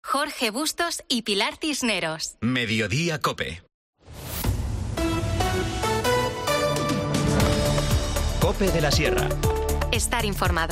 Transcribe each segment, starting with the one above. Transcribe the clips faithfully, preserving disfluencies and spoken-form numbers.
Jorge Bustos y Pilar Cisneros. Mediodía COPE. COPE de la Sierra. Estar informado.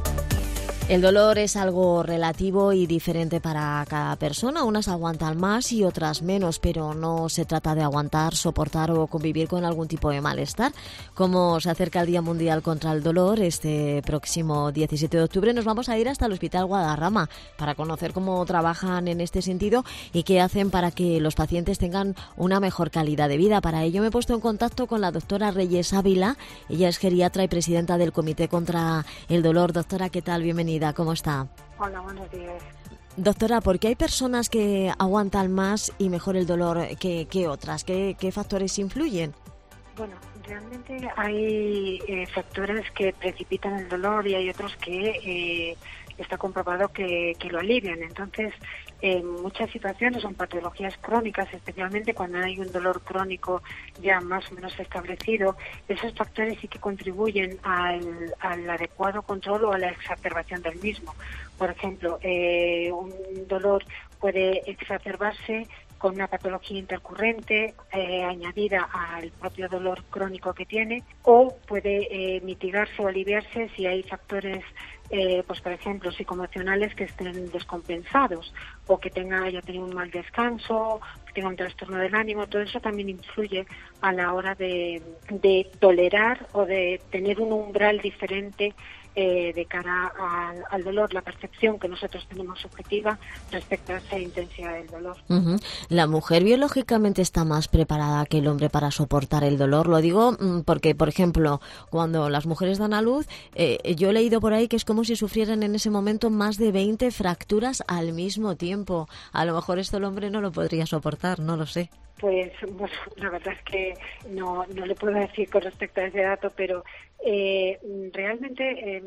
El dolor es algo relativo y diferente para cada persona. Unas aguantan más y otras menos, pero no se trata de aguantar, soportar o convivir con algún tipo de malestar. Como se acerca el Día Mundial contra el Dolor, este próximo diecisiete de octubre nos vamos a ir hasta el Hospital Guadarrama para conocer cómo trabajan en este sentido y qué hacen para que los pacientes tengan una mejor calidad de vida. Para ello me he puesto en contacto con la doctora Reyes Ávila. Ella es geriatra y presidenta del Comité contra el Dolor. Doctora, ¿qué tal? Bienvenida. ¿Cómo está? Hola, buenos días. Doctora, ¿por qué hay personas que aguantan más y mejor el dolor que, que otras? ¿Qué, qué factores influyen? Bueno, realmente hay eh, factores que precipitan el dolor y hay otros que eh, está comprobado que, que lo alivian. Entonces, en muchas situaciones son patologías crónicas, especialmente cuando hay un dolor crónico ya más o menos establecido, esos factores sí que contribuyen al, al adecuado control o a la exacerbación del mismo. Por ejemplo, eh, un dolor puede exacerbarse con una patología intercurrente eh, añadida al propio dolor crónico que tiene, o puede eh, mitigarse o aliviarse si hay factores, eh, pues por ejemplo, psicoemocionales que estén descompensados, o que tenga haya tenido un mal descanso, que tenga un trastorno del ánimo. Todo eso también influye a la hora de, de tolerar o de tener un umbral diferente Eh, de cara al, al dolor, la percepción que nosotros tenemos subjetiva respecto a esa intensidad del dolor. Uh-huh. ¿La mujer biológicamente está más preparada que el hombre para soportar el dolor? Lo digo porque, por ejemplo, cuando las mujeres dan a luz, eh, yo he leído por ahí que es como si sufrieran en ese momento más de veinte fracturas al mismo tiempo. A lo mejor esto el hombre no lo podría soportar, no lo sé. Pues bueno, la verdad es que no, no le puedo decir con respecto a ese dato, pero eh, realmente eh,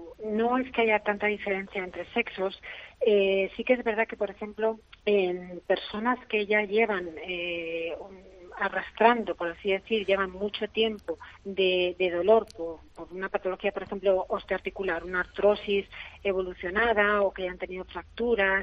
no es que haya tanta diferencia entre sexos. Eh, sí que es verdad que, por ejemplo, en personas que ya llevan eh, un, arrastrando, por así decir, llevan mucho tiempo de, de dolor por, por una patología, por ejemplo, osteoarticular, una artrosis evolucionada, o que hayan tenido fracturas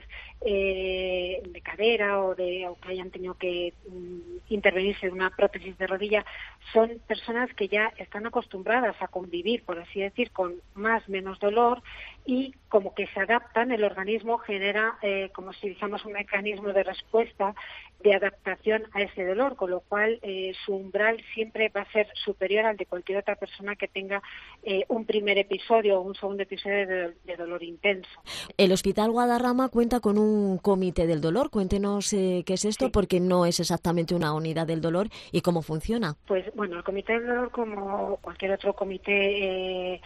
eh, de cadera, o, de, o que hayan tenido que mm, intervenirse en una prótesis de rodilla, son personas que ya están acostumbradas a convivir, por así decir, con más menos dolor, y como que se adaptan, el organismo genera eh, como si dijéramos un mecanismo de respuesta, de adaptación a ese dolor, con lo cual eh, su umbral siempre va a ser superior al de cualquier otra persona que tenga eh, un primer episodio o un segundo episodio de, de dolor intenso. El Hospital Guadarrama cuenta con un comité del dolor. Cuéntenos eh, qué es esto, sí, porque no es exactamente una unidad del dolor y cómo funciona. Pues bueno, el comité del dolor, como cualquier otro comité eh,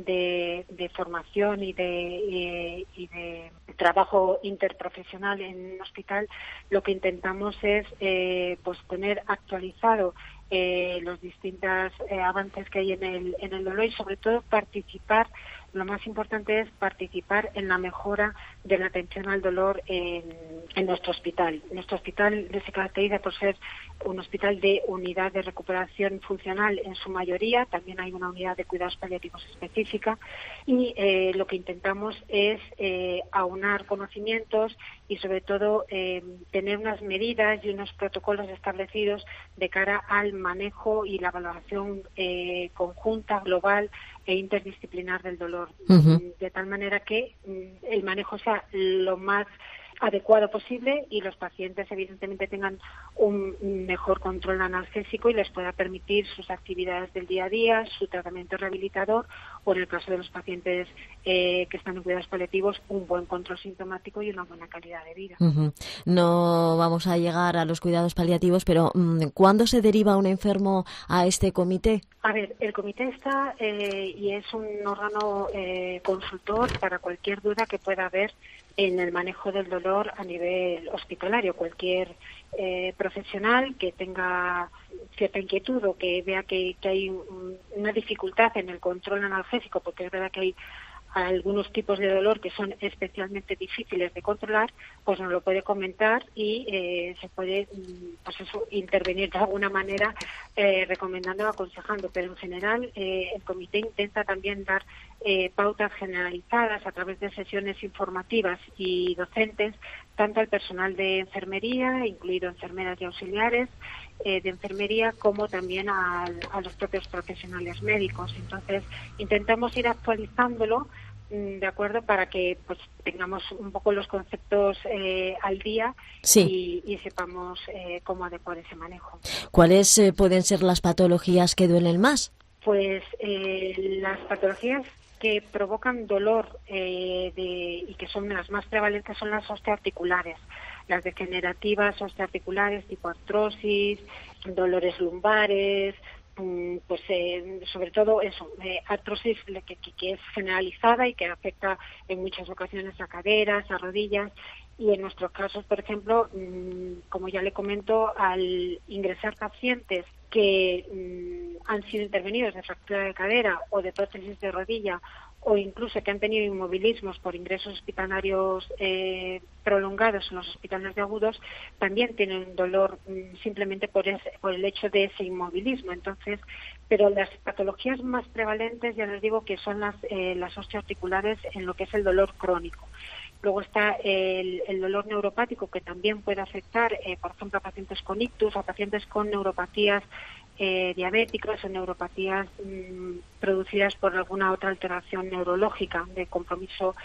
de, de formación y de, y, y de trabajo interprofesional en un hospital, lo que intentamos es eh, pues tener actualizado eh, los distintos eh, avances que hay en el, en el dolor, y sobre todo participar. Lo más importante es participar en la mejora de la atención al dolor en, en nuestro hospital. Nuestro hospital se caracteriza por ser un hospital de unidad de recuperación funcional en su mayoría. También hay una unidad de cuidados paliativos específica, y eh, lo que intentamos es eh, aunar conocimientos y sobre todo eh, tener unas medidas y unos protocolos establecidos de cara al manejo y la valoración eh, conjunta, global e interdisciplinar del dolor, uh-huh. de tal manera que mm, el manejo sea lo más adecuado posible y los pacientes evidentemente tengan un mejor control analgésico y les pueda permitir sus actividades del día a día, su tratamiento rehabilitador, o en el caso de los pacientes eh, que están en cuidados paliativos, un buen control sintomático y una buena calidad de vida. Uh-huh. No vamos a llegar a los cuidados paliativos, pero ¿cuándo se deriva un enfermo a este comité? A ver, el comité está eh, y es un órgano eh, consultor para cualquier duda que pueda haber en el manejo del dolor a nivel hospitalario. Cualquier eh, profesional que tenga cierta inquietud o que vea que, que hay un, una dificultad en el control analgésico, porque es verdad que hay algunos tipos de dolor que son especialmente difíciles de controlar, pues nos lo puede comentar y eh, se puede pues eso, intervenir de alguna manera eh, recomendando o aconsejando. Pero en general eh, el comité intenta también dar eh, pautas generalizadas a través de sesiones informativas y docentes tanto al personal de enfermería, incluido enfermeras y auxiliares eh, de enfermería, como también a, a los propios profesionales médicos. Entonces, intentamos ir actualizándolo, de acuerdo, para que pues tengamos un poco los conceptos eh, al día sí. y, y sepamos eh, cómo adecuar ese manejo. ¿Cuáles eh, pueden ser las patologías que duelen más? Pues eh, las patologías que provocan dolor eh, de, y que son las más prevalentes son las osteoarticulares, las degenerativas osteoarticulares tipo artrosis, dolores lumbares, pues eh, sobre todo eso, eh, artrosis que, que, que es generalizada y que afecta en muchas ocasiones a caderas, a rodillas, y en nuestros casos, por ejemplo, mmm, como ya le comento, al ingresar pacientes que mmm, han sido intervenidos de fractura de cadera o de prótesis de rodilla, o incluso que han tenido inmovilismos por ingresos hospitalarios eh, prolongados en los hospitales de agudos, también tienen dolor mmm, simplemente por, ese, por el hecho de ese inmovilismo. Entonces, pero las patologías más prevalentes, ya les digo, que son las, eh, las osteoarticulares en lo que es el dolor crónico. Luego está el, el dolor neuropático, que también puede afectar, eh, por ejemplo, a pacientes con ictus, a pacientes con neuropatías eh, diabéticas o neuropatías mmm, producidas por alguna otra alteración neurológica de compromiso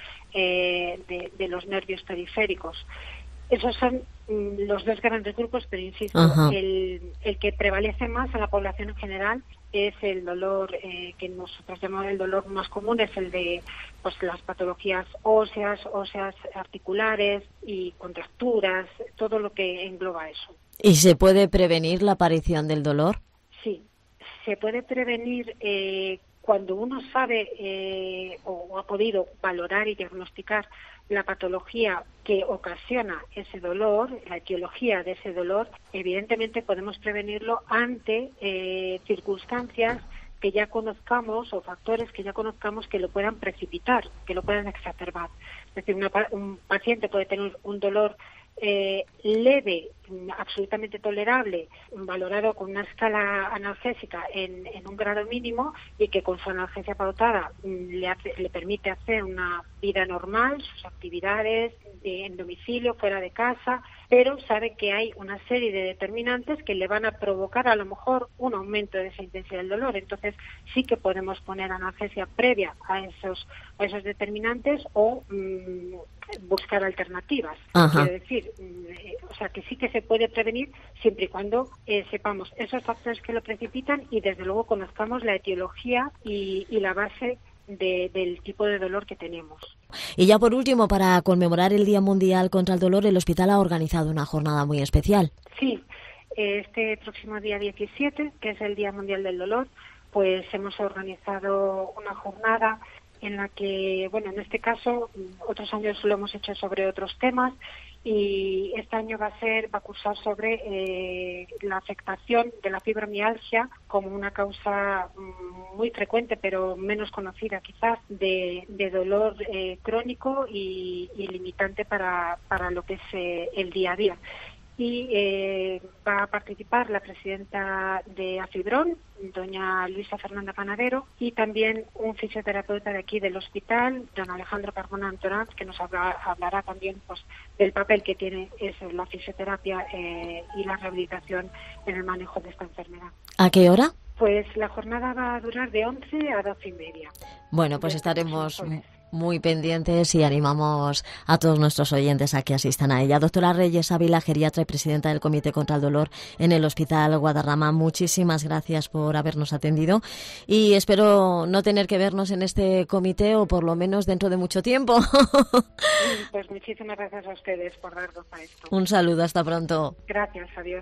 eh, de, de los nervios periféricos. Esos son mmm, los dos grandes grupos, pero insisto, el, el que prevalece más en la población en general es el dolor eh, que nosotros llamamos el dolor más común, es el de pues las patologías óseas, óseas articulares y contracturas, todo lo que engloba eso. ¿Y se puede prevenir la aparición del dolor? Sí, se puede prevenir eh, cuando uno sabe eh, o, o ha podido valorar y diagnosticar la patología que ocasiona ese dolor, la etiología de ese dolor. Evidentemente podemos prevenirlo ante eh, circunstancias que ya conozcamos o factores que ya conozcamos que lo puedan precipitar, que lo puedan exacerbar. Es decir, una, un paciente puede tener un dolor eh, leve, absolutamente tolerable, valorado con una escala analgésica en, en un grado mínimo, y que con su analgesia pautada le, hace, le permite hacer una vida normal, sus actividades de, en domicilio, fuera de casa, pero sabe que hay una serie de determinantes que le van a provocar a lo mejor un aumento de esa intensidad del dolor. Entonces sí que podemos poner analgesia previa a esos, a esos determinantes o mmm, buscar alternativas. Ajá. Quiero decir, eh, o sea que sí que se puede prevenir siempre y cuando eh, sepamos esos factores que lo precipitan y desde luego conozcamos la etiología y, y la base de, del tipo de dolor que tenemos. Y ya por último, para conmemorar el Día Mundial contra el Dolor, el hospital ha organizado una jornada muy especial. Sí, este próximo día diecisiete, que es el Día Mundial del Dolor, pues hemos organizado una jornada en la que, bueno, en este caso, otros años lo hemos hecho sobre otros temas, y este año va a ser, va a cursar sobre eh, la afectación de la fibromialgia como una causa mm, muy frecuente, pero menos conocida quizás, de, de dolor eh, crónico y, y limitante para, para lo que es eh, el día a día. Y eh, va a participar la presidenta de AFIBRON, doña Luisa Fernanda Panadero, y también un fisioterapeuta de aquí del hospital, don Alejandro Carbona Antoranz, que nos habla, hablará también pues del papel que tiene eso, la fisioterapia eh, y la rehabilitación en el manejo de esta enfermedad. ¿A qué hora? Pues la jornada va a durar de once a doce y media. Bueno, pues estaremos muy pendientes y animamos a todos nuestros oyentes a que asistan a ella. Doctora Reyes Ávila, geriatra y presidenta del Comité contra el Dolor en el Hospital Guadarrama, muchísimas gracias por habernos atendido y espero no tener que vernos en este comité, o por lo menos dentro de mucho tiempo. Pues muchísimas gracias a ustedes por darnos a esto. Un saludo, hasta pronto. Gracias, adiós.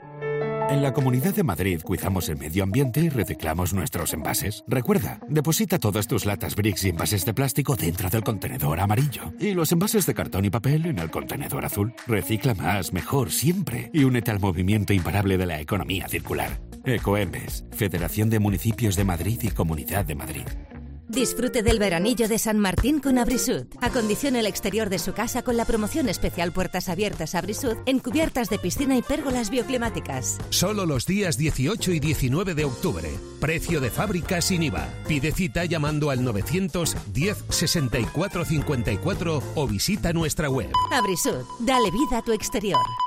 En la Comunidad de Madrid cuidamos el medio ambiente y reciclamos nuestros envases. Recuerda, deposita todas tus latas Brix y envases de plástico dentro del contenedor amarillo y los envases de cartón y papel en el contenedor azul. Recicla más, mejor, siempre, y únete al movimiento imparable de la economía circular. Ecoembes, Federación de Municipios de Madrid y Comunidad de Madrid. Disfrute del veranillo de San Martín con Abrisud. Acondicione el exterior de su casa con la promoción especial Puertas Abiertas Abrisud en cubiertas de piscina y pérgolas bioclimáticas. Solo los días dieciocho y diecinueve de octubre. Precio de fábrica sin I V A. Pide cita llamando al novecientos diez sesenta y cuatro cincuenta y cuatro o visita nuestra web. Abrisud, dale vida a tu exterior.